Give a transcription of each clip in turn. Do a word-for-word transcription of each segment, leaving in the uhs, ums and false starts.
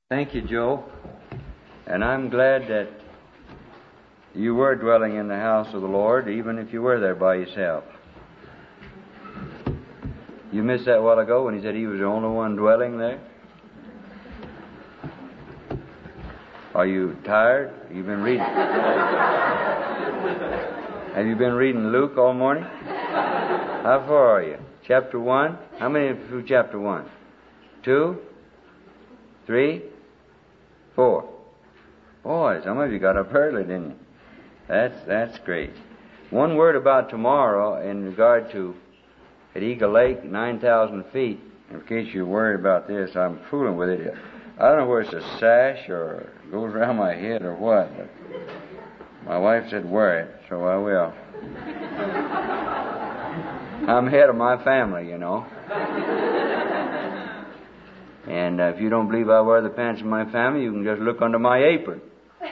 Thank you, Joe. And I'm glad that you were dwelling in the house of the Lord, even if you were there by yourself. You missed that a while ago when he said he was the only one dwelling there? Are you tired? You've been reading. Have you been reading Luke all morning? How far are you? Chapter one? How many through chapter one? Two? Three? Four. Boy, some of you got up early, didn't you? That's that's great. One word about tomorrow in regard to at Eagle Lake, nine thousand feet. In case you're worried about this, I'm fooling with it. I don't know whether it's a sash or goes around my head or what, but my wife said wear it, so I will. I'm head of my family, you know. And uh, if you don't believe I wear the pants of my family, you can just look under my apron. But,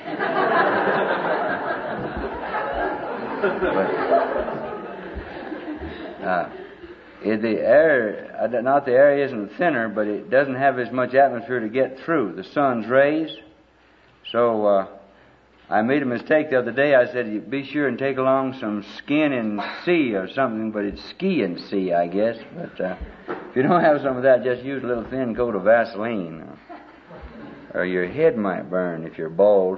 uh, the air, uh, not the air isn't thinner, but it doesn't have as much atmosphere to get through the sun's rays. So uh, I made a mistake the other day. I said, be sure and take along some skin and sea or something, but it's ski and sea, I guess. But uh, if you don't have some of that, just use a little thin coat of Vaseline. Or your head might burn if you're bald.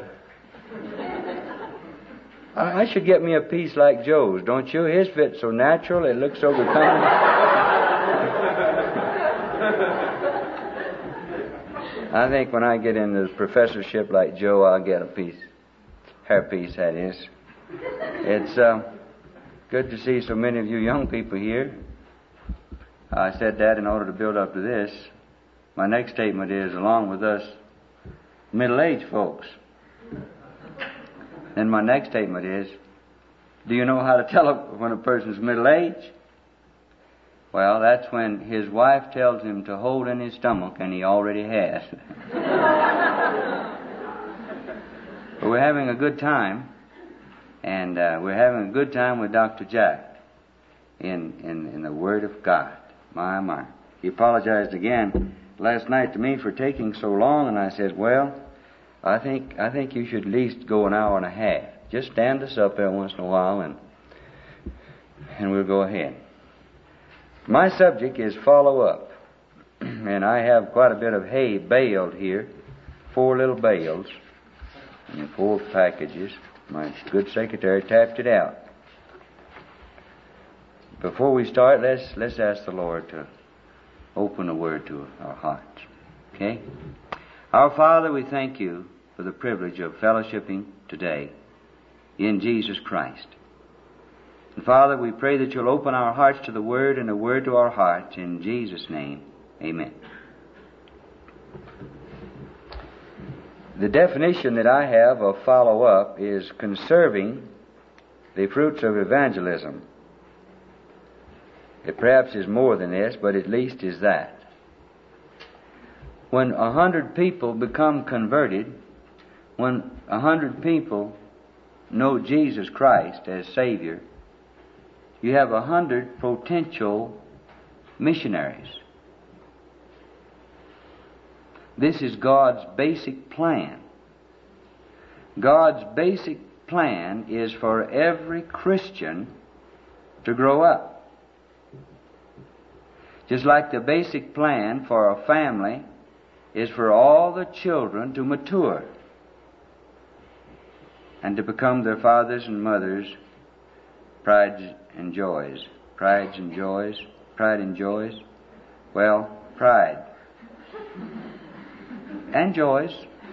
I, I should get me a piece like Joe's, don't you? His fits so natural, it looks so becoming. I think when I get into the professorship like Joe, I'll get a piece. Hairpiece, that is. It's uh, good to see so many of you young people here. I said that in order to build up to this. My next statement is, along with us middle-aged folks. Then my next statement is, do you know how to tell when a person's middle-aged? Well, that's when his wife tells him to hold in his stomach, and he already has. But we're having a good time, and uh, we're having a good time with Doctor Jack in, in, in the Word of God. My, my. He apologized again last night to me for taking so long, and I said, well, I think I think you should at least go an hour and a half. Just stand us up there once in a while, and and we'll go ahead. My subject is follow-up, and I have quite a bit of hay baled here, four little bales, and four packages. My good secretary tapped it out. Before we start, let's let's ask the Lord to open the Word to our hearts. Okay? Our Father, we thank you for the privilege of fellowshipping today in Jesus Christ. And Father, we pray that you'll open our hearts to the Word and the Word to our hearts. In Jesus' name, amen. The definition that I have of follow-up is conserving the fruits of evangelism. It perhaps is more than this, but at least is that. When a hundred people become converted, when a hundred people know Jesus Christ as Savior, you have a hundred potential missionaries. This is God's basic plan. God's basic plan is for every Christian to grow up. Just like the basic plan for a family is for all the children to mature and to become their fathers and mothers' prides and joys. Prides and joys. Pride and joys. Well, pride. And joys.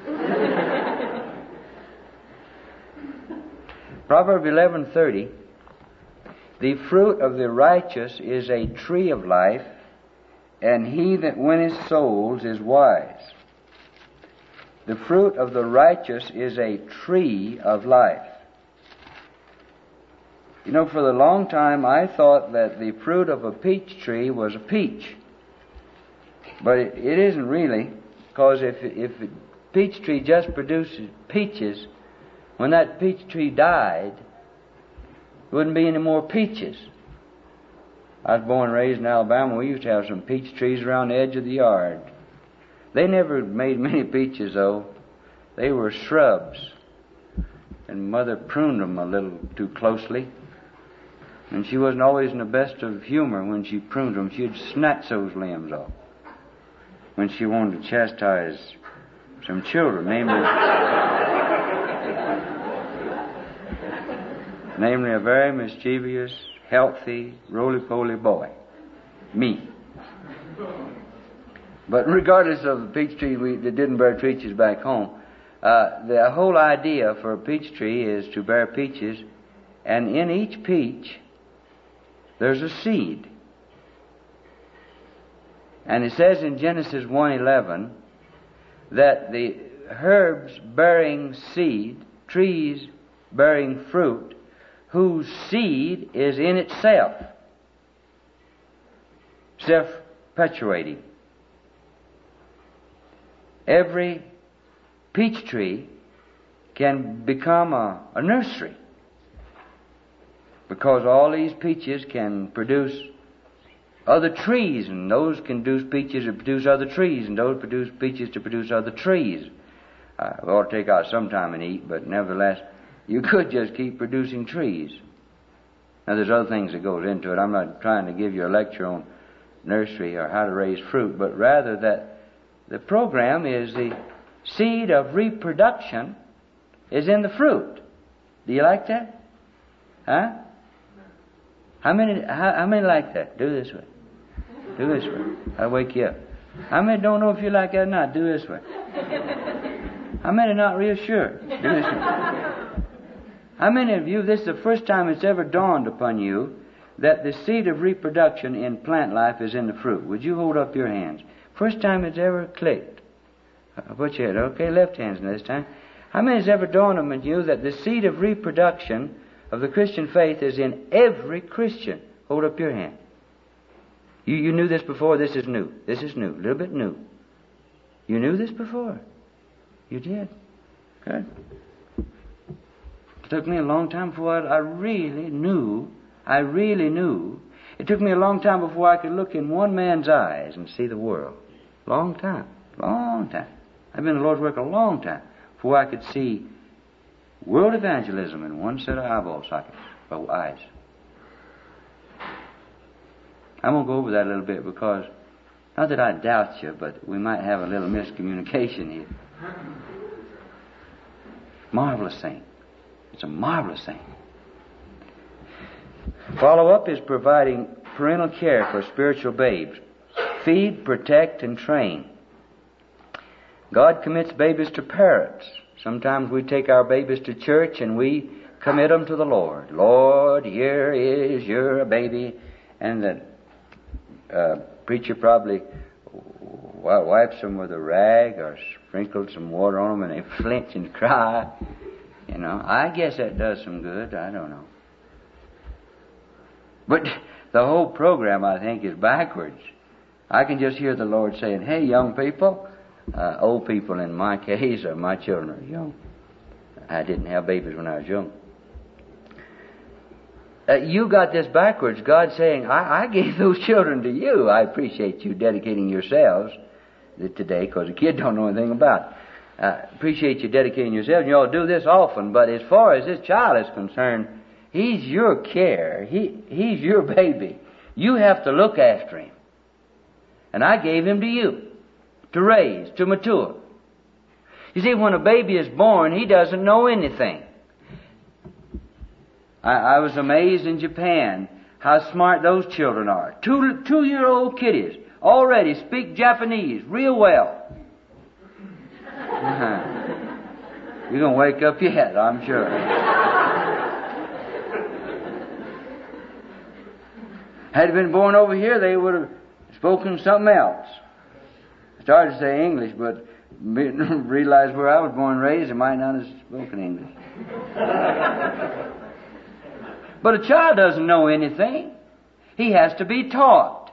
Proverbs eleven thirty. The fruit of the righteous is a tree of life, and he that winneth souls is wise. The fruit of the righteous is a tree of life. You know, for a long time I thought that the fruit of a peach tree was a peach. But it, it isn't really, because if, if a peach tree just produces peaches, when that peach tree died, there wouldn't be any more peaches. I was born and raised in Alabama. We used to have some peach trees around the edge of the yard. They never made many peaches, though. They were shrubs. And Mother pruned them a little too closely. And she wasn't always in the best of humor when she pruned them. She'd snatch those limbs off when she wanted to chastise some children, namely, namely a very mischievous, healthy, roly-poly boy, me. But regardless of the peach tree we, that didn't bear peaches back home, uh, the whole idea for a peach tree is to bear peaches, and in each peach there's a seed. And it says in Genesis one eleven that the herbs bearing seed, trees bearing fruit, whose seed is in itself self-perpetuating. Every peach tree can become a, a nursery, because all these peaches can produce other trees, and those can produce peaches to produce other trees, and those produce peaches to produce other trees. Uh, we ought to take out some time and eat, but nevertheless, you could just keep producing trees. Now, there's other things that goes into it. I'm not trying to give you a lecture on nursery or how to raise fruit, but rather that the program is the seed of reproduction is in the fruit. Do you like that? Huh? How many, how, how many like that? Do this way. Do this way. I'll wake you up. How many don't know if you like that or not? Do this way. How many not real sure? Do this way. How many of you, this is the first time it's ever dawned upon you that the seed of reproduction in plant life is in the fruit? Would you hold up your hands? First time it's ever clicked. Put your head. Okay, left hand's this time. How many has ever dawned upon you that the seed of reproduction of the Christian faith is in every Christian? Hold up your hand. You, you knew this before. This is new. This is new. A little bit new. You knew this before. You did. Good. It took me a long time before I, I really knew. I really knew. It took me a long time before I could look in one man's eyes and see the world. Long time. Long time. I've been in the Lord's work a long time before I could see world evangelism in one set of eyeball sockets, or eyes. I'm going to go over that a little bit because, not that I doubt you, but we might have a little miscommunication here. Marvelous thing. It's a marvelous thing. Follow-up is providing parental care for spiritual babes. Feed, protect, and train. God commits babies to parents. Sometimes we take our babies to church and we commit them to the Lord. Lord, here is your baby. And the uh, preacher probably wipes them with a rag or sprinkled some water on them, and they flinch and cry. You know, I guess that does some good. I don't know. But the whole program, I think, is backwards. I can just hear the Lord saying, hey, young people, uh, old people in my case, or my children are young. I didn't have babies when I was young. Uh, you got this backwards. God saying, I, I gave those children to you. I appreciate you dedicating yourselves today, because the kid don't know anything about it. Uh, appreciate you dedicating yourselves. You ought to do this often, but as far as this child is concerned, he's your care. He, he's your baby. You have to look after him. And I gave him to you to raise, to mature. You see, when a baby is born, he doesn't know anything. I, I was amazed in Japan how smart those children are. Two, two-year-old kiddies already speak Japanese real well. You're going to wake up yet, I'm sure. Had it been born over here, they would have spoken something else. I started to say English, but realized where I was born and raised, I might not have spoken English. But a child doesn't know anything. He has to be taught.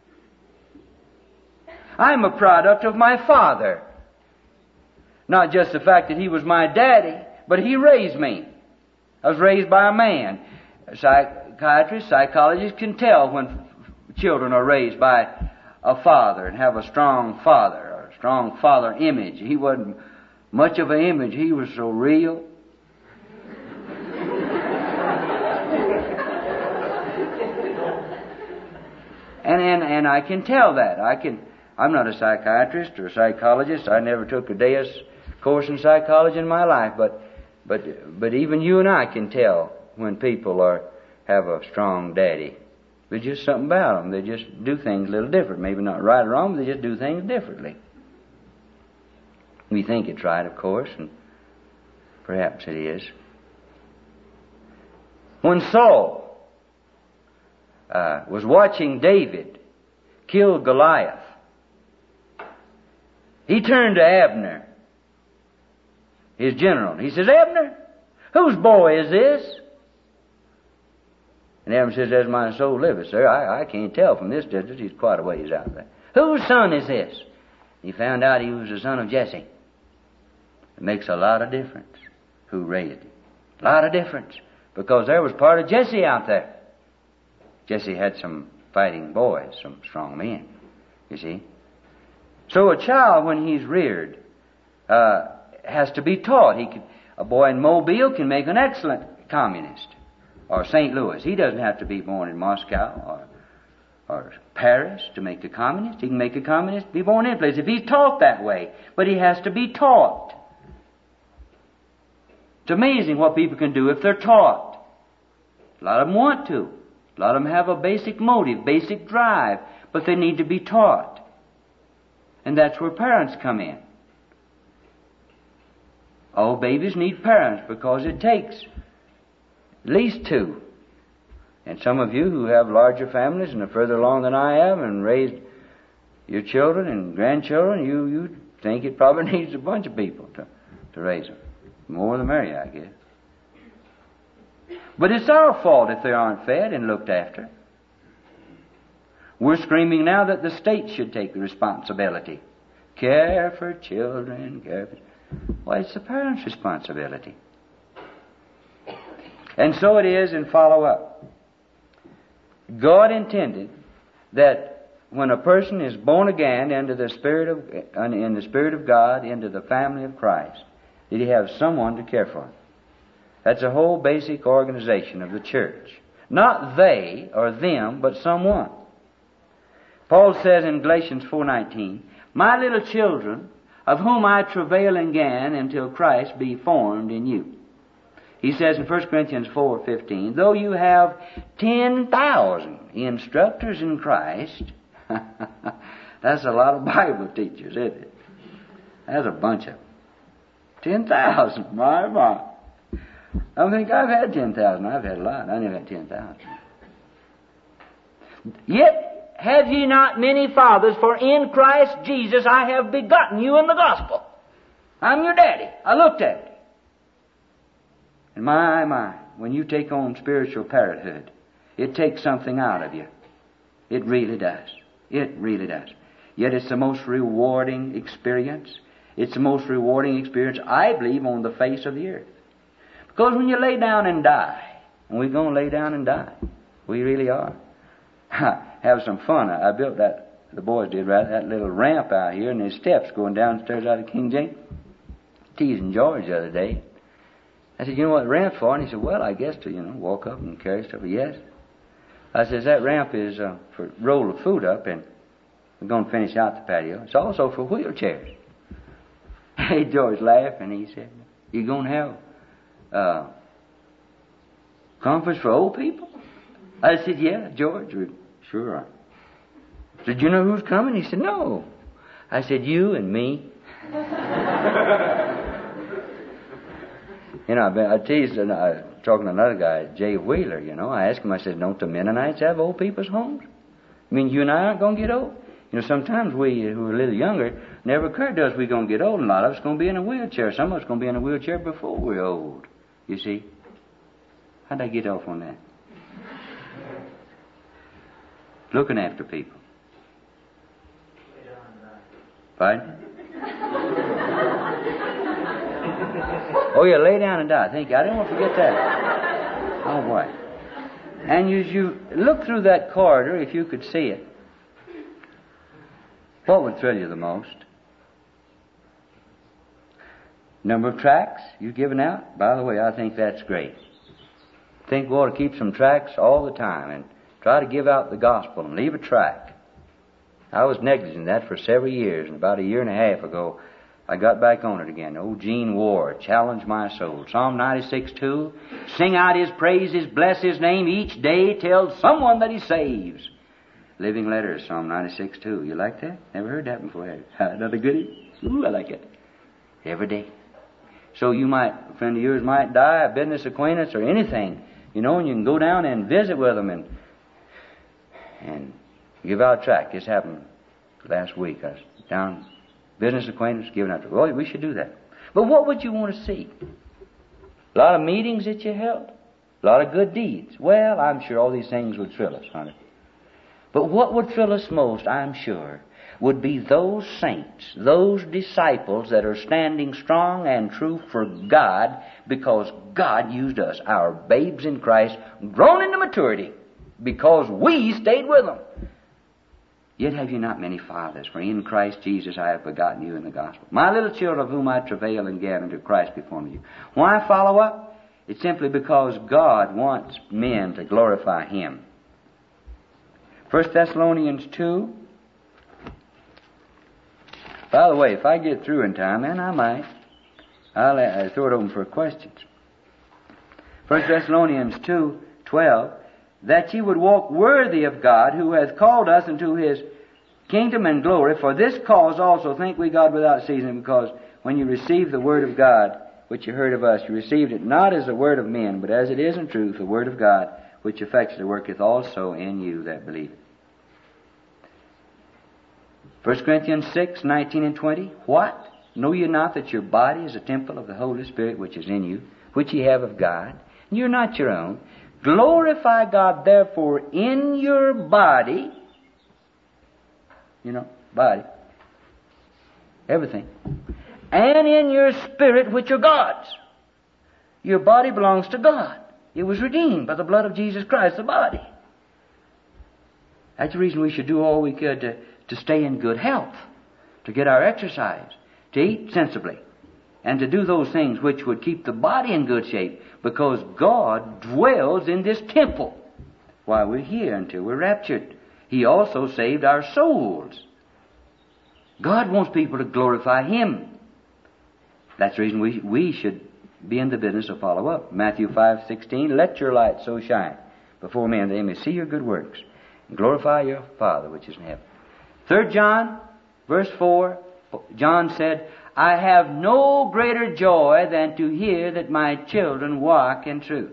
I'm a product of my father. Not just the fact that he was my daddy, but he raised me. I was raised by a man. Psychiatrists, psychologists can tell when children are raised by a father and have a strong father or strong father image. He wasn't much of an image. He was so real. and, and and I can tell that. I can. I'm not a psychiatrist or a psychologist. I never took a day's course in psychology in my life. But but but even you and I can tell when people are have a strong daddy. There's just something about them. They just do things a little different. Maybe not right or wrong, but they just do things differently. We think it's right, of course, and perhaps it is. When Saul uh, was watching David kill Goliath, he turned to Abner, his general. He says, "Abner, whose boy is this?" And Abner says, "As my soul liveth, sir, I, I can't tell from this distance. He's quite a ways out there. Whose son is this?" He found out he was the son of Jesse. It makes a lot of difference who raised him. A lot of difference. Because there was part of Jesse out there. Jesse had some fighting boys, some strong men, you see. So a child, when he's reared, uh, has to be taught. He can, a boy in Mobile can make an excellent communist. Or Saint Louis. He doesn't have to be born in Moscow or or Paris to make a communist. He can make a communist, be born in place if he's taught that way. But he has to be taught. It's amazing what people can do if they're taught. A lot of them want to. A lot of them have a basic motive, basic drive, but they need to be taught. And that's where parents come in. All babies need parents because it takes at least two. And some of you who have larger families and are further along than I have and raised your children and grandchildren, you, you think it probably needs a bunch of people to, to raise them. More the merrier, I guess. But it's our fault if they aren't fed and looked after. We're screaming now that the state should take the responsibility. Care for children, care for... Well, it's the parents' responsibility. And so it is in follow-up. God intended that when a person is born again into the Spirit of, in the Spirit of God, into the family of Christ, that he have someone to care for him. That's a whole basic organization of the church. Not they or them, but someone. Paul says in Galatians four nineteen, "My little children, of whom I travail again until Christ be formed in you." He says in First Corinthians four fifteen, "Though you have ten thousand instructors in Christ," that's a lot of Bible teachers, isn't it? That's a bunch of them. ten thousand, my, my. I don't think I've had ten thousand. I've had a lot. I never had ten thousand. "Yet have ye not many fathers, for in Christ Jesus I have begotten you in the gospel." I'm your daddy. I looked at it. And my, my, when you take on spiritual parenthood, it takes something out of you. It really does. It really does. Yet it's the most rewarding experience. It's the most rewarding experience, I believe, on the face of the earth. Because when you lay down and die, and we're going to lay down and die, we really are. Have some fun. I, I built that, the boys did, right, that little ramp out here, and there's steps going downstairs out of King James. Teasing George the other day. I said, "You know what the ramp's for?" And he said, "Well, I guess to, you know, walk up and carry stuff." "Yes." I said, "That ramp is uh, for roll of food up, and we're going to finish out the patio. It's also for wheelchairs." Hey, George laughed, and he said, "You going to have uh, conference for old people?" I said, "Yeah, George, we sure are." I said, "You know who's coming?" He said, "No." I said, "You and me." You know, I, I teased, and I talking to another guy, Jay Wheeler, you know. I asked him, I said, "Don't the Mennonites have old people's homes? I mean, you and I aren't going to get old." You know, sometimes we who are a little younger, never occurred to us we're going to get old, and a lot of us going to be in a wheelchair. Some of us going to be in a wheelchair before we're old. You see? How'd I get off on that? Looking after people. Pardon? Oh, yeah, lay down and die. Thank you. I didn't want to forget that. Oh, boy. And as you look through that corridor, if you could see it, what would thrill you the most? Number of tracts you've given out. By the way, I think that's great. I think we ought to keep some tracts all the time and try to give out the gospel and leave a tract. I was negligent in that for several years, and about a year and a half ago, I got back on it again. Old Gene Ward, Challenge My Soul. Psalm ninety-six two, sing out His praises, bless His name each day, tell someone that He saves. Living Letters, Psalm ninety-six two. You like that? Never heard that before, have you? Another goodie? Ooh, I like it. Every day. So you might, a friend of yours might die, a business acquaintance or anything, you know, and you can go down and visit with them and and give out a tract. This happened last week. I was down, business acquaintance, giving out. Well, we should do that. But what would you want to see? A lot of meetings that you held, a lot of good deeds. Well, I'm sure all these things would thrill us, honey. But what would thrill us most, I'm sure, would be those saints, those disciples that are standing strong and true for God because God used us, our babes in Christ, grown into maturity, because we stayed with them. Yet have you not many fathers, for in Christ Jesus I have begotten you in the gospel. My little children, of whom I travail and gather unto Christ before you. Why follow up? It's simply because God wants men to glorify Him. First Thessalonians two. By the way, if I get through in time, and I might, I'll uh, throw it open for questions. First Thessalonians two twelve, that ye would walk worthy of God, who hath called us into His kingdom and glory. For this cause also think we God without ceasing, because when you received the word of God, which you heard of us, you received it not as the word of men, but as it is in truth, the word of God, which effectually worketh also in you that believe. First Corinthians six nineteen and twenty. What? Know ye not that your body is a temple of the Holy Spirit which is in you, which ye have of God? And you're not your own. Glorify God therefore in your body. You know, body. Everything. And in your spirit, which are God's. Your body belongs to God. It was redeemed by the blood of Jesus Christ, the body. That's the reason we should do all we could to, to stay in good health, to get our exercise, to eat sensibly, and to do those things which would keep the body in good shape, because God dwells in this temple while we're here until we're raptured. He also saved our souls. God wants people to glorify Him. That's the reason we, we should be in the business of follow up. Matthew five sixteen, let your light so shine before men that they may see your good works and glorify your Father which is in heaven. Third John, verse four, John said, I have no greater joy than to hear that my children walk in truth.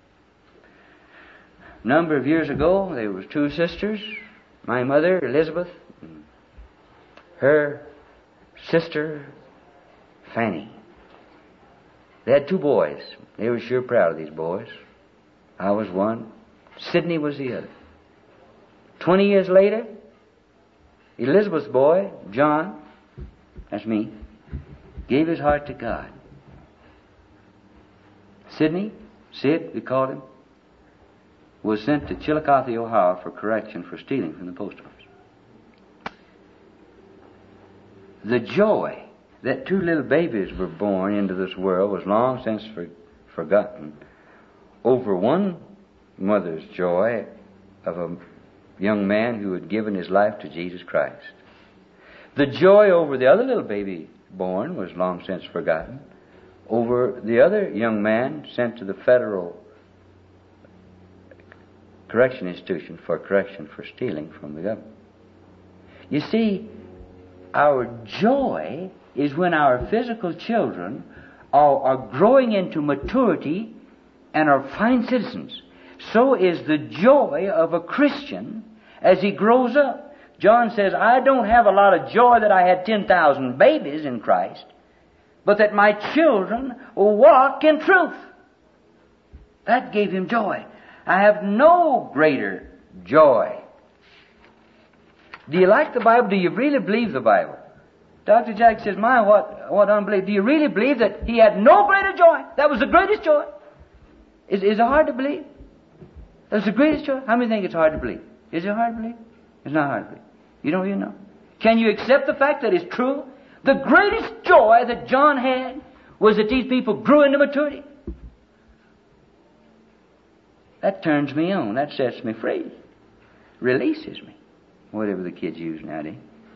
A number of years ago, there was two sisters, my mother, Elizabeth, and her sister, Fanny. They had two boys. They were sure proud of these boys. I was one. Sidney was the other. Twenty years later, Elizabeth's boy, John, that's me, gave his heart to God. Sidney, Sid, we called him, was sent to Chillicothe, Ohio for correction for stealing from the post office. The joy that two little babies were born into this world was long since for, forgotten over one mother's joy of a young man who had given his life to Jesus Christ. The joy over the other little baby born was long since forgotten over the other young man sent to the federal correction institution for correction for stealing from the government. You see, our joy is when our physical children are, are growing into maturity and are fine citizens. So is the joy of a Christian as he grows up. John says, I don't have a lot of joy that I had ten thousand babies in Christ, but that my children will walk in truth. That gave him joy. I have no greater joy. Do you like the Bible? Do you really believe the Bible? Doctor Jack says, my, what, what unbelief. Do you really believe that he had no greater joy? That was the greatest joy. Is, is it hard to believe? That's the greatest joy. How many think it's hard to believe? Is it hard to believe? It's not hard to believe. You don't even know. Can you accept the fact that it's true? The greatest joy that John had was that these people grew into maturity. That turns me on. That sets me free. Releases me. Whatever the kids use nowadays.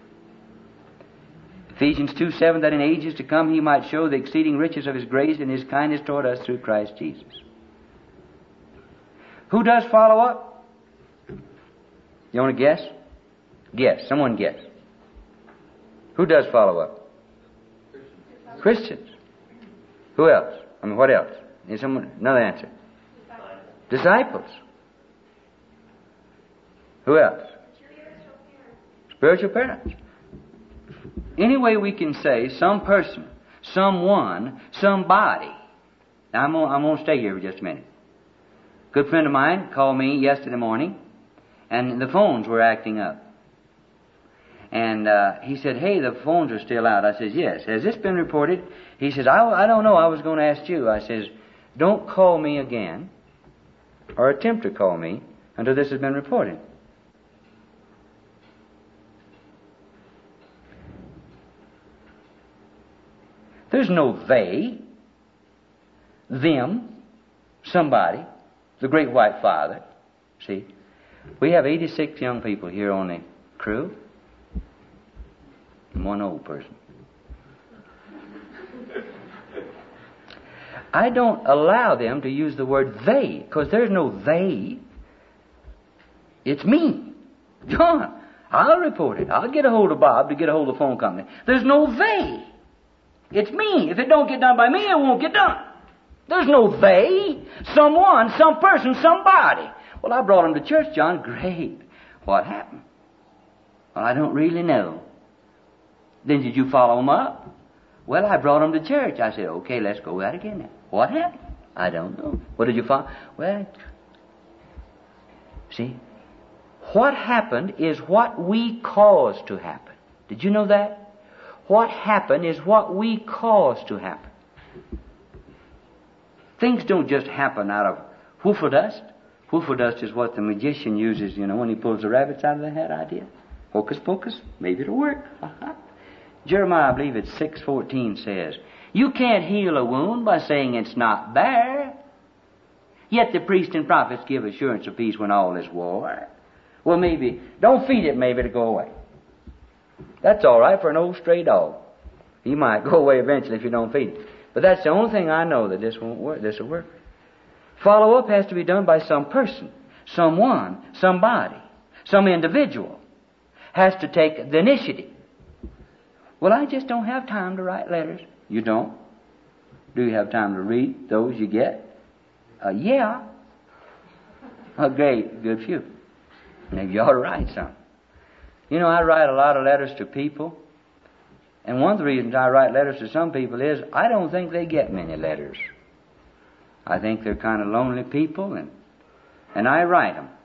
Ephesians two seven, that in ages to come He might show the exceeding riches of His grace and His kindness toward us through Christ Jesus. Who does follow up? You want to guess? Guess. Someone guess. Who does follow up? Christians. Christians. Who else? I mean, what else? Is someone another answer? Disciples. Who else? Spiritual parents. Any way we can say some person, someone, somebody. Now I'm gonna, I'm gonna stay here for just a minute. A good friend of mine called me yesterday morning, and the phones were acting up. And uh, he said, "Hey, the phones are still out." I says, "Yes." "Has this been reported?" He says, I, I don't know. I was going to ask you." I says, "Don't call me again, or attempt to call me, until this has been reported." There's no they, them, somebody, the Great White Father. See, we have eighty-six young people here on the crew, and one old person. I don't allow them to use the word they, because there's no they. It's me, John. I'll report it. I'll get a hold of Bob to get a hold of the phone company. There's no they. It's me. If it don't get done by me, it won't get done. There's no they. Someone, some person, somebody. Well, I brought them to church, John. Great. What happened? Well, I don't really know. Then did you follow them up? Well, I brought them to church. I said, okay, let's go at it again now. What happened? I don't know. What did you find? Well, see, what happened is what we caused to happen. Did you know that? What happened is what we caused to happen. Things don't just happen out of woofle dust. Woofle dust is what the magician uses, you know, when he pulls the rabbits out of the hat idea. Hocus pocus, maybe it'll work. Jeremiah, I believe it's six fourteen says, "You can't heal a wound by saying it's not there. Yet the priests and prophets give assurance of peace when all is war." Well, maybe, don't feed it maybe to go away. That's all right for an old stray dog. He might go away eventually if you don't feed it. But that's the only thing I know that this won't work. This will work. Follow-up has to be done by some person, someone, somebody, some individual has to take the initiative. Well, I just don't have time to write letters. You don't? Do you have time to read those you get? Uh, yeah. Oh, great. Good few. Maybe you ought to write some. You know, I write a lot of letters to people. And one of the reasons I write letters to some people is I don't think they get many letters. I think they're kind of lonely people, and and I write them.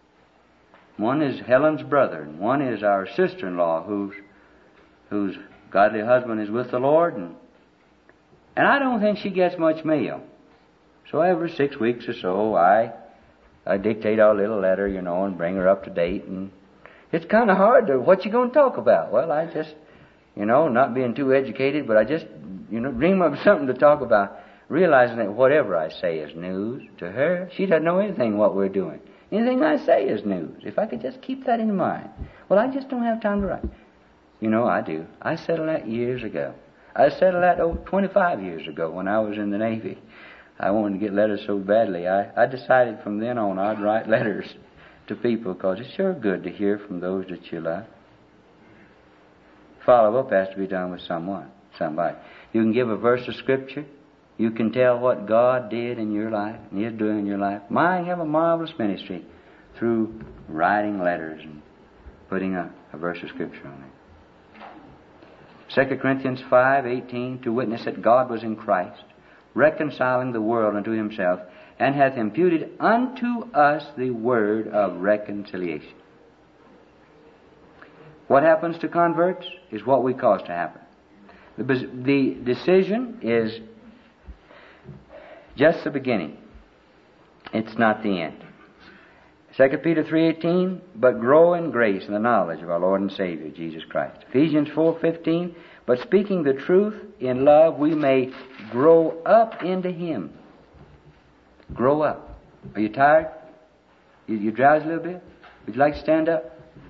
One is Helen's brother, and one is our sister-in-law whose whose godly husband is with the Lord, and and I don't think she gets much mail. So every six weeks or so, I I dictate our little letter, you know, and bring her up to date. And it's kind of hard to, what you going to talk about? Well, I just, you know, not being too educated, but I just, you know, dream up something to talk about, realizing that whatever I say is news to her. She doesn't know anything what we're doing. Anything I say is news. If I could just keep that in mind. Well, I just don't have time to write. You know, I do. I settled that years ago. I settled that oh, twenty-five years ago when I was in the Navy. I wanted to get letters so badly. I, I decided from then on I'd write letters to people because it's sure good to hear from those that you love. Follow-up has to be done with someone, somebody. You can give a verse of Scripture. You can tell what God did in your life and is doing in your life. Mine have a marvelous ministry through writing letters and putting a, a verse of Scripture on it. Second Corinthians five eighteen, to witness that God was in Christ, reconciling the world unto himself, and hath imputed unto us the word of reconciliation. What happens to converts is what we cause to happen. The, the decision is just the beginning. It's not the end. Second Peter three eighteen, but grow in grace and the knowledge of our Lord and Savior, Jesus Christ. Ephesians four fifteen, but speaking the truth in love, we may grow up into Him. Grow up. Are you tired? You, you drowsy a little bit? Would you like to stand up?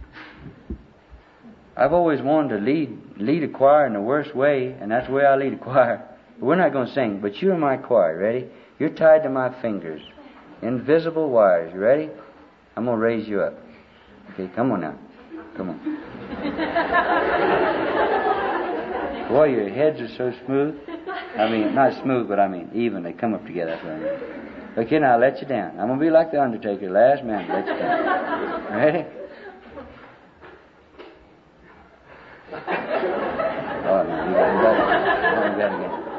I've always wanted to lead lead a choir in the worst way, and that's the way I lead a choir. But we're not going to sing, but you're my choir. Ready? You're tied to my fingers. Invisible wires. You ready? I'm going to raise you up. Okay, come on now. Come on. Boy, your heads are so smooth. I mean, not smooth, but I mean even. They come up together. That's what I mean. Okay, now I'll let you down. I'm going to be like the Undertaker, last man to let you down. Ready? Oh, no, you got, you got it. Oh, you got it again.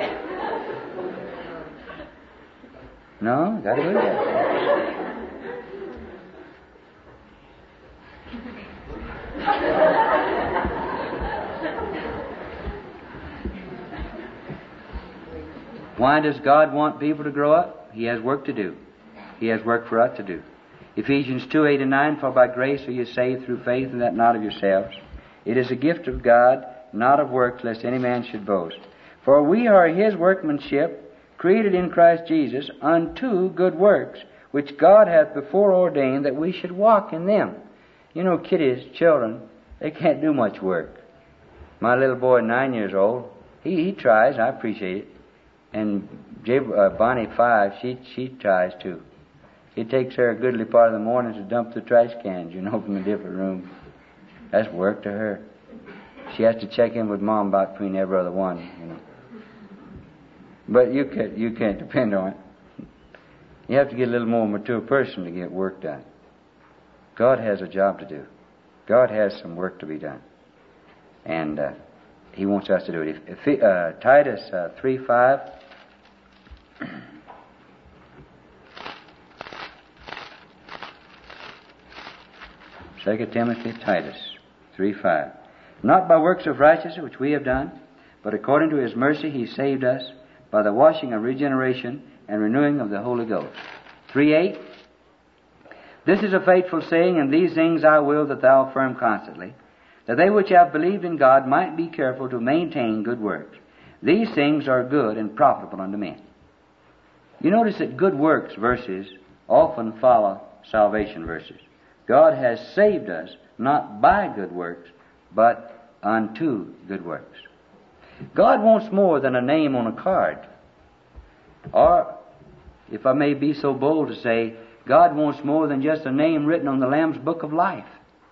No, got to do that. Why does God want people to grow up? He has work to do. He has work for us to do. Ephesians two, eight and nine, for by grace are you saved through faith, and that not of yourselves. It is a gift of God, not of works, lest any man should boast. For we are His workmanship, created in Christ Jesus, unto good works, which God hath before ordained that we should walk in them. You know, kiddies, children, they can't do much work. My little boy, nine years old, he, he tries, I appreciate it. And Jab- uh, Bonnie, five, she she tries too. It takes her a goodly part of the morning to dump the trash cans, you know, from the different rooms. That's work to her. She has to check in with Mom about between every other one, you know. But you can't, you can't depend on it. You have to get a little more mature person to get work done. God has a job to do. God has some work to be done. And uh, He wants us to do it. If, if, uh, Titus uh, three five. Second Timothy, Titus three five. Not by works of righteousness which we have done, but according to His mercy He saved us by the washing of regeneration and renewing of the Holy Ghost. three eight. This is a faithful saying, and these things I will that thou affirm constantly, that they which have believed in God might be careful to maintain good works. These things are good and profitable unto men. You notice that good works verses often follow salvation verses. God has saved us not by good works, but unto good works. God wants more than a name on a card. Or, if I may be so bold to say, God wants more than just a name written on the Lamb's Book of Life.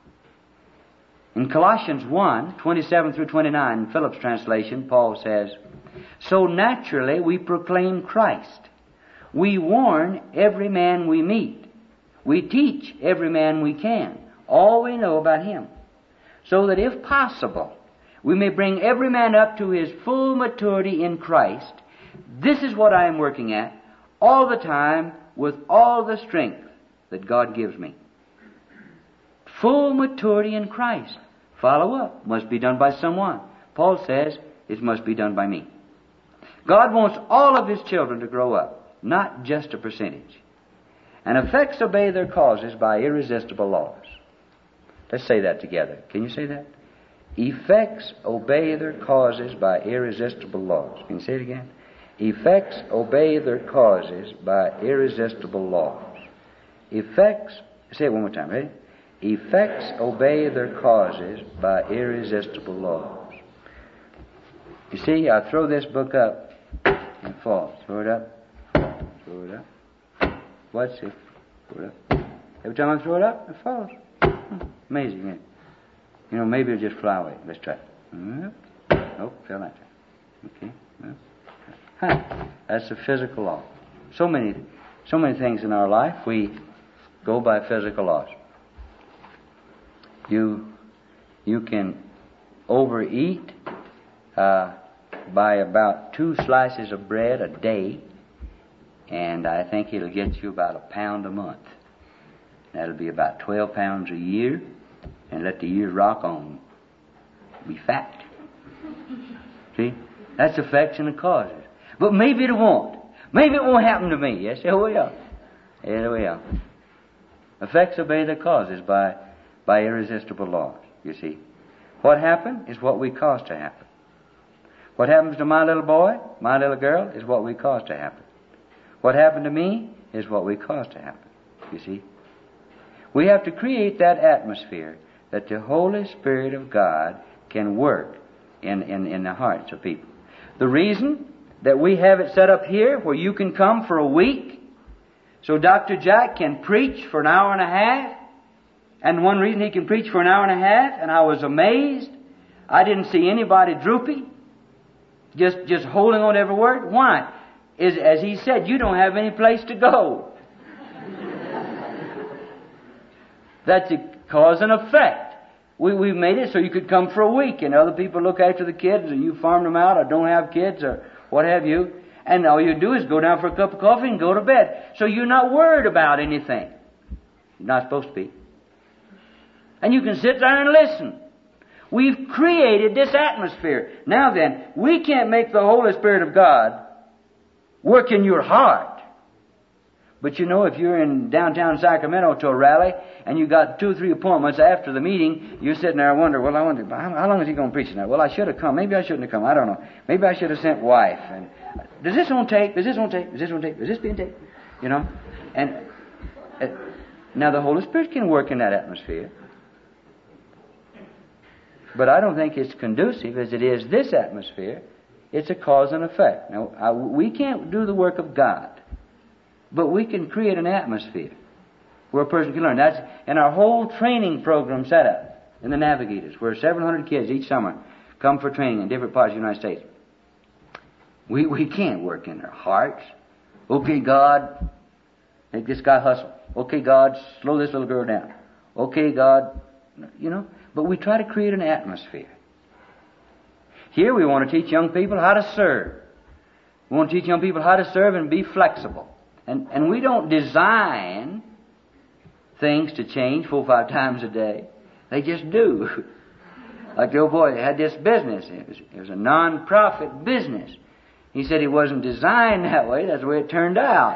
In Colossians one, twenty-seven through twenty-nine, in Phillips' translation, Paul says, so naturally we proclaim Christ. We warn every man we meet. We teach every man we can all we know about Him, so that if possible, we may bring every man up to his full maturity in Christ. This is what I am working at all the time with all the strength that God gives me. Full maturity in Christ. Follow up must be done by someone. Paul says it must be done by me. God wants all of His children to grow up, not just a percentage. And effects obey their causes by irresistible laws. Let's say that together. Can you say that? Effects obey their causes by irresistible laws. Can you say it again? Effects obey their causes by irresistible laws. Effects, say it one more time, ready? Effects obey their causes by irresistible laws. You see, I throw this book up and it falls. Throw it up, throw it up. Watch it. Throw it up. Every time I throw it up, it falls. Hmm. Amazing, isn't it? You know, maybe it'll just fly away. Let's try it. Nope, fell that way. Okay. Well, huh. That's a physical law. So many, so many things in our life, we go by physical laws. You, you can overeat uh, by about two slices of bread a day, and I think it'll get you about a pound a month. That'll be about twelve pounds a year, and let the years rock on. Be fat. See? That's effects and the causes. But maybe it won't. Maybe it won't happen to me. Yes, it will. Yes, it will. Effects obey the causes by, by irresistible laws, you see. What happened is what we caused to happen. What happens to my little boy, my little girl, is what we cause to happen. What happened to me is what we cause to happen. You see? We have to create that atmosphere that the Holy Spirit of God can work in, in, in the hearts of people. The reason that we have it set up here where you can come for a week so Doctor Jack can preach for an hour and a half, and one reason he can preach for an hour and a half, and I was amazed, I didn't see anybody droopy, just, just holding on to every word. Why? Is, as he said, you don't have any place to go. That's a cause and effect. We, we made it so you could come for a week, and other people look after the kids, and you farm them out, or don't have kids, or what have you. And all you do is go down for a cup of coffee and go to bed. So you're not worried about anything. You're not supposed to be. And you can sit there and listen. We've created this atmosphere. Now then, we can't make the Holy Spirit of God work in your heart. But you know, if you're in downtown Sacramento to a rally, and you got two or three appointments after the meeting, you're sitting there and wonder, well, I wonder, how, how long is he going to preach tonight? Well, I should have come. Maybe I shouldn't have come. I don't know. Maybe I should have sent wife. And does this on tape? Is this on tape? Is this on tape? Is this being taped? You know? And uh, now the Holy Spirit can work in that atmosphere. But I don't think it's conducive as it is this atmosphere. It's a cause and effect. Now, I, we can't do the work of God. But we can create an atmosphere where a person can learn. That's in our whole training program set up in the Navigators, where several hundred kids each summer come for training in different parts of the United States. We we can't work in their hearts. Okay, God, make this guy hustle. Okay, God, slow this little girl down. Okay, God, you know. But we try to create an atmosphere. Here we want to teach young people how to serve. We want to teach young people how to serve and be flexible. And, and we don't design things to change four or five times a day. They just do. Like the old boy had this business. It was, it was a non-profit business. He said he wasn't designed that way. That's the way it turned out.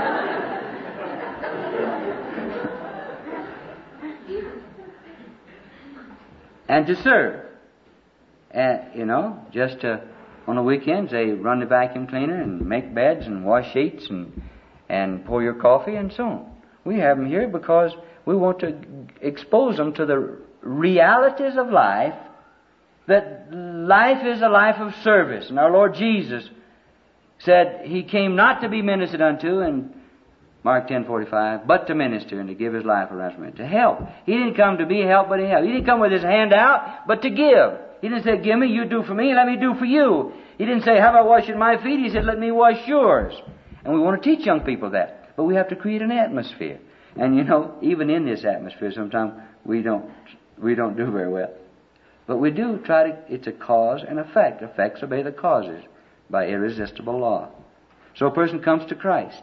And to serve. And, you know, just to, on the weekends they run the vacuum cleaner and make beds and wash sheets and and pour your coffee and so on. We have them here because we want to expose them to the realities of life, that life is a life of service. And our Lord Jesus said He came not to be ministered unto in Mark ten forty-five, but to minister and to give His life a ransom, to help. He didn't come to be helped, but He helped. He didn't come with His hand out, but to give. He didn't say, give me, you do for me, let me do for you. He didn't say, how about washing my feet? He said, let me wash yours. And we want to teach young people that. But we have to create an atmosphere. And you know, even in this atmosphere, sometimes we don't we don't do very well. But we do try to, it's a cause and effect. Effects obey the causes by irresistible law. So a person comes to Christ.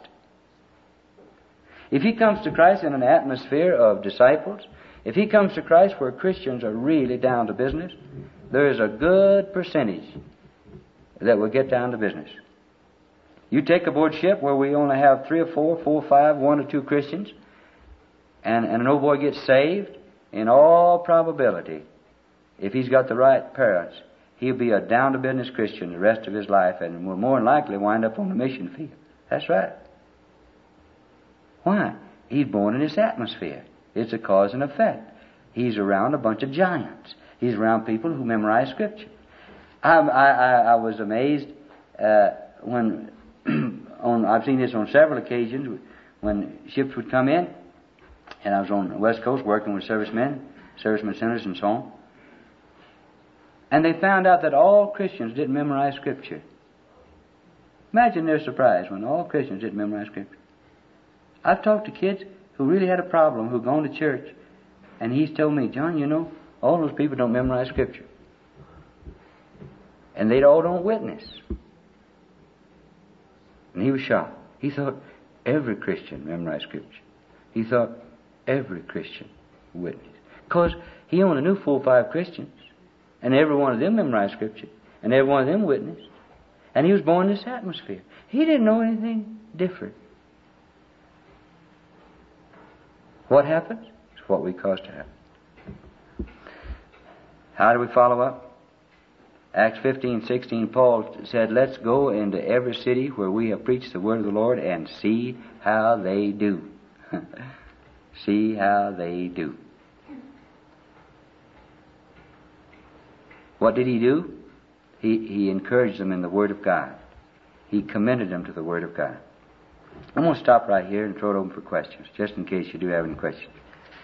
If he comes to Christ in an atmosphere of disciples, if he comes to Christ where Christians are really down to business, there is a good percentage that will get down to business. You take aboard ship where we only have three or four, four or five, one or two Christians, and, and an old boy gets saved, in all probability, if he's got the right parents, he'll be a down-to-business Christian the rest of his life and will more than likely wind up on the mission field. That's right. Why? He's born in this atmosphere. It's a cause and effect. He's around a bunch of giants. He's around people who memorize Scripture. I, I, I was amazed uh, when... on, I've seen this on several occasions when ships would come in, and I was on the West Coast working with servicemen, servicemen centers and so on. And they found out that all Christians didn't memorize Scripture. Imagine their surprise when all Christians didn't memorize Scripture. I've talked to kids who really had a problem, who've gone to church, and he's told me, John, you know, all those people don't memorize Scripture. And they all don't witness. And he was shocked. He thought every Christian memorized Scripture. He thought every Christian witnessed. Because he only knew four or five Christians. And every one of them memorized Scripture. And every one of them witnessed. And he was born in this atmosphere. He didn't know anything different. What happens? It's what we cause to happen. How do we follow up? Acts fifteen sixteen, Paul said, let's go into every city where we have preached the word of the Lord and see how they do. See how they do. What did he do? He, he encouraged them in the Word of God. He commended them to the Word of God. I'm going to stop right here and throw it open for questions, just in case you do have any questions.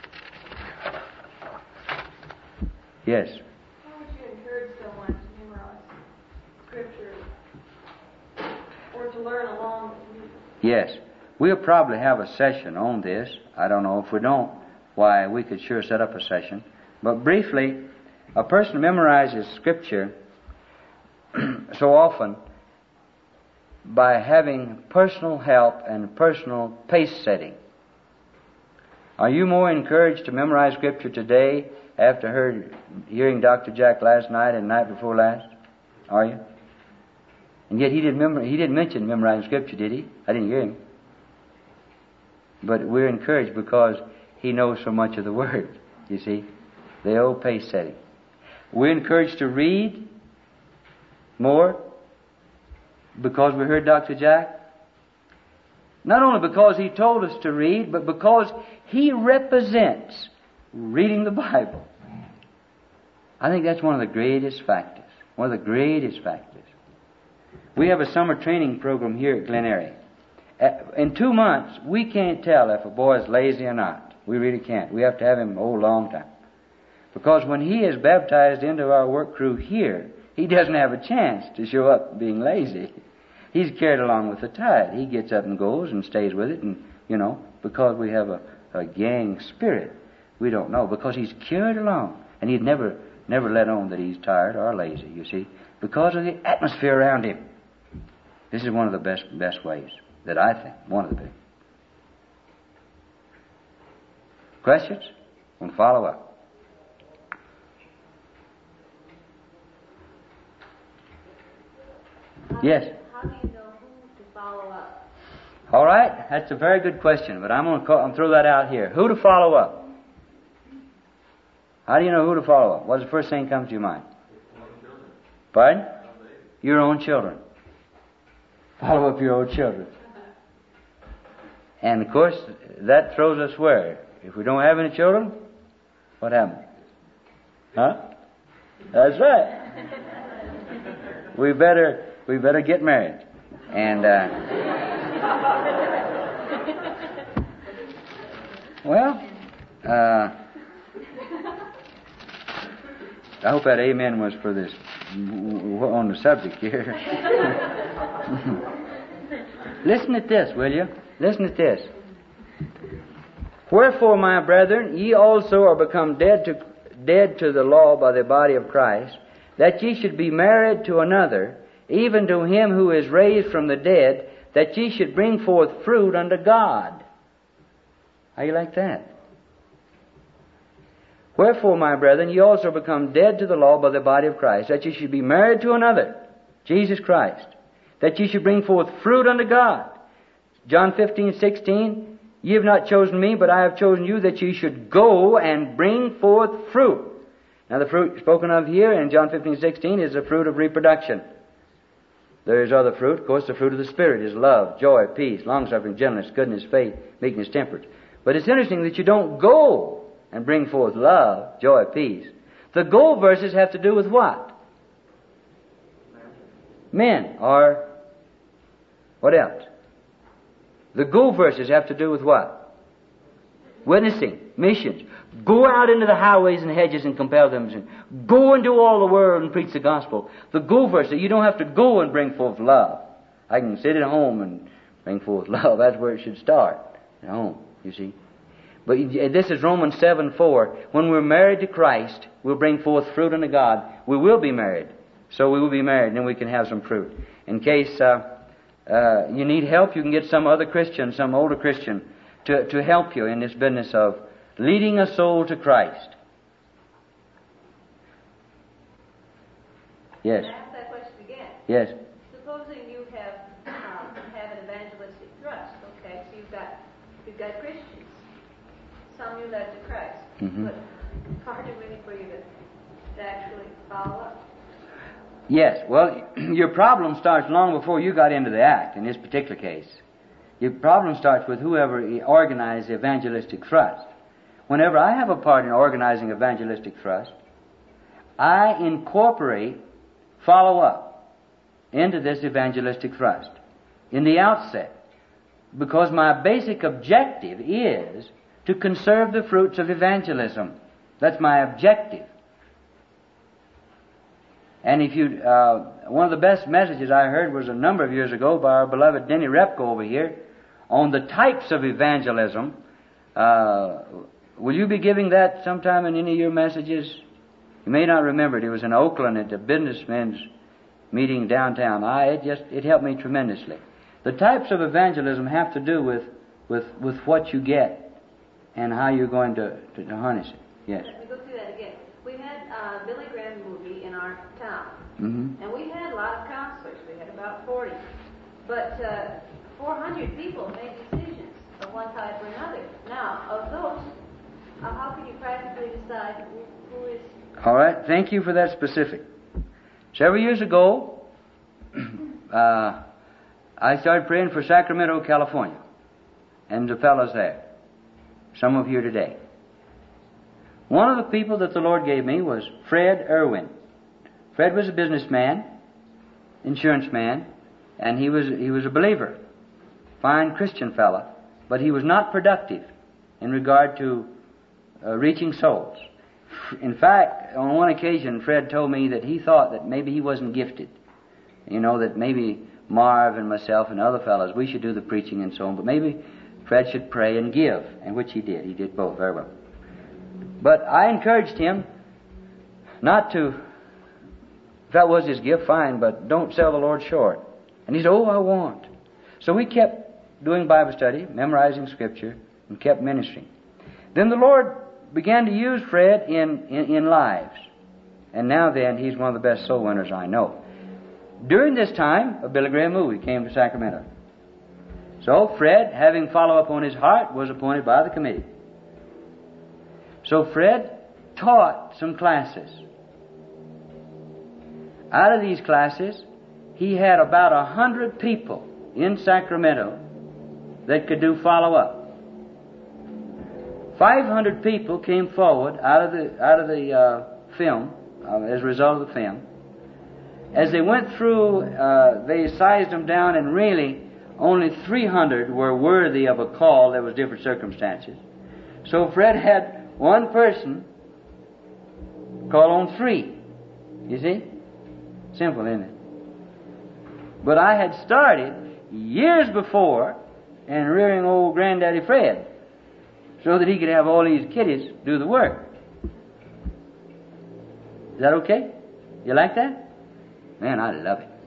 Yes? How would you encourage someone to memorize Scripture or to learn along with you? Yes. We'll probably have a session on this. I don't know. If we don't, why, we could sure set up a session. But briefly, a person memorizes Scripture so often by having personal help and personal pace setting. Are you more encouraged to memorize Scripture today after heard, hearing Doctor Jack last night and night before last? Are you? And yet he didn't, memor- he didn't mention memorizing Scripture, did he? I didn't hear him. But we're encouraged because he knows so much of the Word, you see. The old pace setting. We're encouraged to read more because we heard Doctor Jack. Not only because he told us to read, but because he represents reading the Bible. I think that's one of the greatest factors. One of the greatest factors. We have a summer training program here at Glen Eyrie. In two months, we can't tell if a boy is lazy or not. We really can't. We have to have him a whole long time. Because when he is baptized into our work crew here, he doesn't have a chance to show up being lazy. He's carried along with the tide. He gets up and goes and stays with it, and, you know, because we have a, a gang spirit, we don't know. Because he's carried along, and he'd never, never let on that he's tired or lazy, you see, because of the atmosphere around him. This is one of the best, best ways that I think, one of the best. Questions? We'll follow up. How Yes. Do, how do you know who to follow up? All right, that's a very good question, but I'm going to call, I'm throw that out here. Who to follow up? How do you know who to follow up? What's the first thing that comes to your mind? Pardon? Your own children. Follow up your own children. And of course, that throws us where? If we don't have any children, what happens? Huh? That's right. We better we better get married. And uh, well, uh, I hope that amen was for this on the subject here. Listen at this, will you? Listen at this. Wherefore, my brethren, ye also are become dead to dead to the law by the body of Christ, that ye should be married to another, even to him who is raised from the dead, that ye should bring forth fruit unto God. How you like that? Wherefore, my brethren, ye also become dead to the law by the body of Christ, that ye should be married to another, Jesus Christ, that ye should bring forth fruit unto God. John fifteen sixteen, ye have not chosen me, but I have chosen you, that ye should go and bring forth fruit. Now the fruit spoken of here in John fifteen sixteen is the fruit of reproduction. There is other fruit. Of course, the fruit of the Spirit is love, joy, peace, long-suffering, gentleness, goodness, faith, meekness, temperance. But it's interesting that you don't go and bring forth love, joy, peace. The go verses have to do with what? Men. Or what else? The go verses have to do with what? Witnessing, missions. Go out into the highways and hedges and compel them to go into all the world and preach the gospel. The go verse, you don't have to go and bring forth love. I can sit at home and bring forth love. That's where it should start. At home, you see. But this is Romans seven four. When we're married to Christ, we'll bring forth fruit unto God. We will be married. So we will be married, and then we can have some fruit. In case uh, uh, you need help, you can get some other Christian, some older Christian, to, to help you in this business of leading a soul to Christ. Yes. Can I ask that question again? Yes. Supposing you have um, have an evangelistic thrust, okay? So you've got you've got Christians. Some you led to Christ, Mm-hmm. but hard to really for you to, to actually follow up. Yes, well, your problem starts long before you got into the act in this particular case. Your problem starts with whoever organized the evangelistic thrust. Whenever I have a part in organizing evangelistic thrust, I incorporate follow-up into this evangelistic thrust in the outset, because my basic objective is to conserve the fruits of evangelism. That's my objective. And if you, uh, one of the best messages I heard was a number of years ago by our beloved Denny Repko over here on the types of evangelism. Uh, will you be giving that sometime in any of your messages? You may not remember it. It was in Oakland at the businessmen's meeting downtown. I, it just, it helped me tremendously. The types of evangelism have to do with, with, with what you get and how you're going to, to, to harness it. Yes. Let me go through that again. We had a Billy Graham movie in our town. Mm-hmm. And we had a lot of counselors. We had about forty. But uh, four hundred people made decisions of one type or another. Now, of those, uh, how can you practically decide who, who is... All right. Thank you for that specific. Several years ago, uh, I started praying for Sacramento, California, and the fellows there. Some of you here today. One of the people that the Lord gave me was Fred Irwin. Fred was a businessman, insurance man, and he was he was a believer, fine Christian fella, but he was not productive in regard to uh, reaching souls. In fact, on one occasion, Fred told me that he thought that maybe he wasn't gifted. You know, that maybe Marv and myself and other fellows, we should do the preaching and so on, but maybe Fred should pray and give, and which he did. He did both very well. But I encouraged him not to, if that was his gift, fine, but don't sell the Lord short. And he said, oh, I won't. So we kept doing Bible study, memorizing Scripture, and kept ministering. Then the Lord began to use Fred in, in, in lives. And now then, he's one of the best soul winners I know. During this time, a Billy Graham movie came to Sacramento. So Fred, having follow-up on his heart, was appointed by the committee. So Fred taught some classes. Out of these classes, he had about a hundred people in Sacramento that could do follow-up. Five hundred people came forward out of the out of the uh, film uh, as a result of the film. As they went through, uh, they sized them down, and really only three hundred were worthy of a call. There was different circumstances. So Fred had one person call on three. You see? Simple, isn't it? But I had started years before in rearing old Granddaddy Fred so that he could have all these kiddies do the work. Is that okay? You like that? Man, I love it.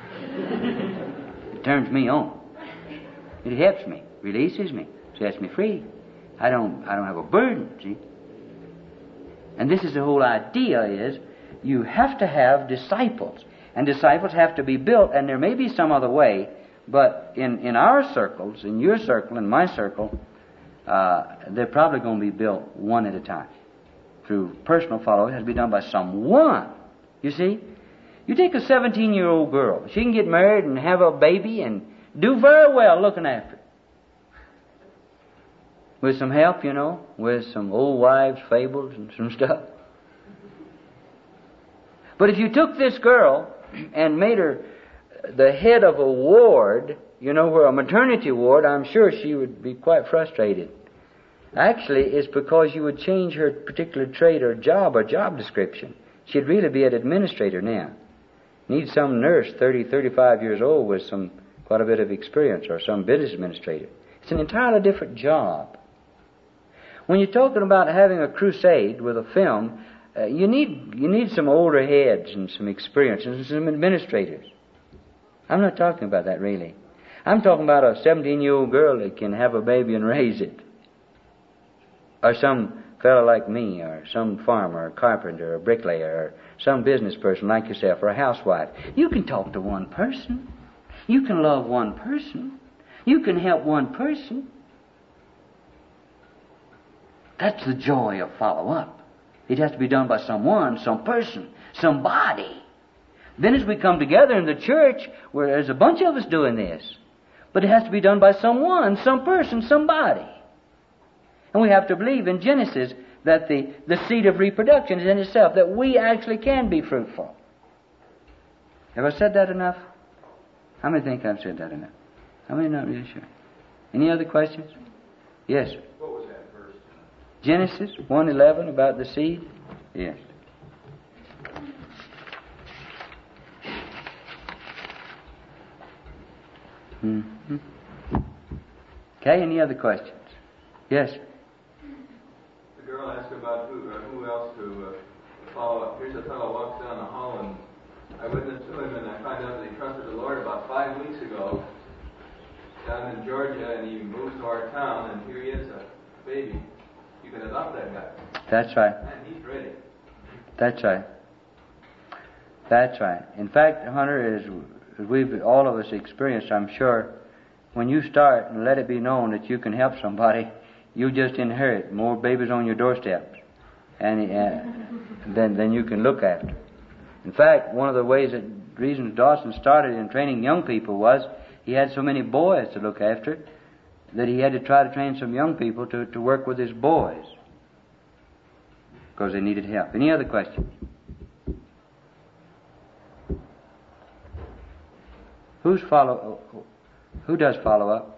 It turns me on. It helps me, releases me, sets me free. I don't I don't have a burden, see? And this is the whole idea is you have to have disciples. And disciples have to be built, and there may be some other way, but in, in our circles, in your circle, in my circle, uh, they're probably going to be built one at a time. Through personal follow, it has to be done by someone. You see? You take a seventeen-year-old girl. She can get married and have a baby and do very well looking after it. With some help, you know, with some old wives' fables and some stuff. But if you took this girl and made her the head of a ward, you know, where a maternity ward, I'm sure she would be quite frustrated. Actually, it's because you would change her particular trade or job or job description. She'd really be an administrator now. Need some nurse, thirty, thirty-five years old with some quite a bit of experience, or some business administrator. It's an entirely different job. When you're talking about having a crusade with a film, uh, you need you need some older heads and some experience and some administrators. I'm not talking about that really. I'm talking about a seventeen-year-old girl that can have a baby and raise it. Or some fellow like me, or some farmer, or carpenter, or bricklayer, or some business person like yourself, or a housewife. You can talk to one person. You can love one person. You can help one person. That's the joy of follow-up. It has to be done by someone, some person, somebody. Then as we come together in the church, where there's a bunch of us doing this, but it has to be done by someone, some person, somebody. And we have to believe in Genesis that the, the seed of reproduction is in itself, that we actually can be fruitful. Have I said that enough? How many think I've said that enough? How many not really sure? Any other questions? Yes. What was that verse? Genesis one eleven about the seed? Yes. Mm-hmm. Okay, any other questions? Yes. The girl asked about who, uh, who else to uh, follow up. Here's a fellow walks down the hall, and I witnessed to him, and I find out that he trusted the Lord about five weeks ago down in Georgia, and he moves to our town, and here he is, a baby. You can adopt that guy. That's right. And he's ready. That's right. That's right. In fact, Hunter, as we've all of us experienced, I'm sure, when you start and let it be known that you can help somebody, you just inherit more babies on your doorsteps, and uh, than than you can look after. In fact, one of the ways that reasons Dawson started in training young people was he had so many boys to look after that he had to try to train some young people to, to work with his boys because they needed help. Any other questions? Who's follow? Who does follow up?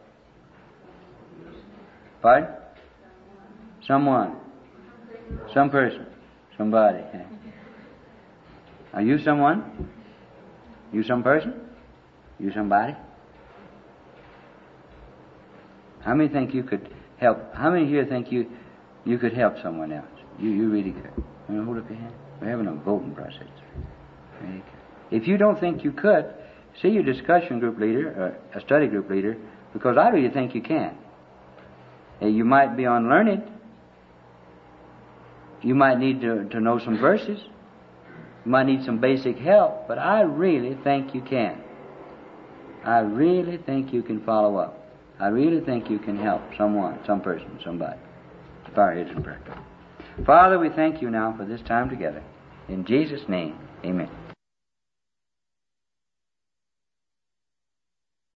Pardon? Someone. Some person. Somebody. Are you someone? You some person? You somebody? How many think you could help? How many here think you you could help someone else? You you really could. You know, hold up your hand. We're having a voting process. Really could. If you don't think you could, see your discussion group leader, or a study group leader, because I really think you can. You might be unlearned. You might need to, to know some verses. You might need some basic help, but I really think you can. I really think you can follow up. I really think you can help someone, some person, somebody. Bow our heads in prayer. Father, we thank you now for this time together. In Jesus' name, amen.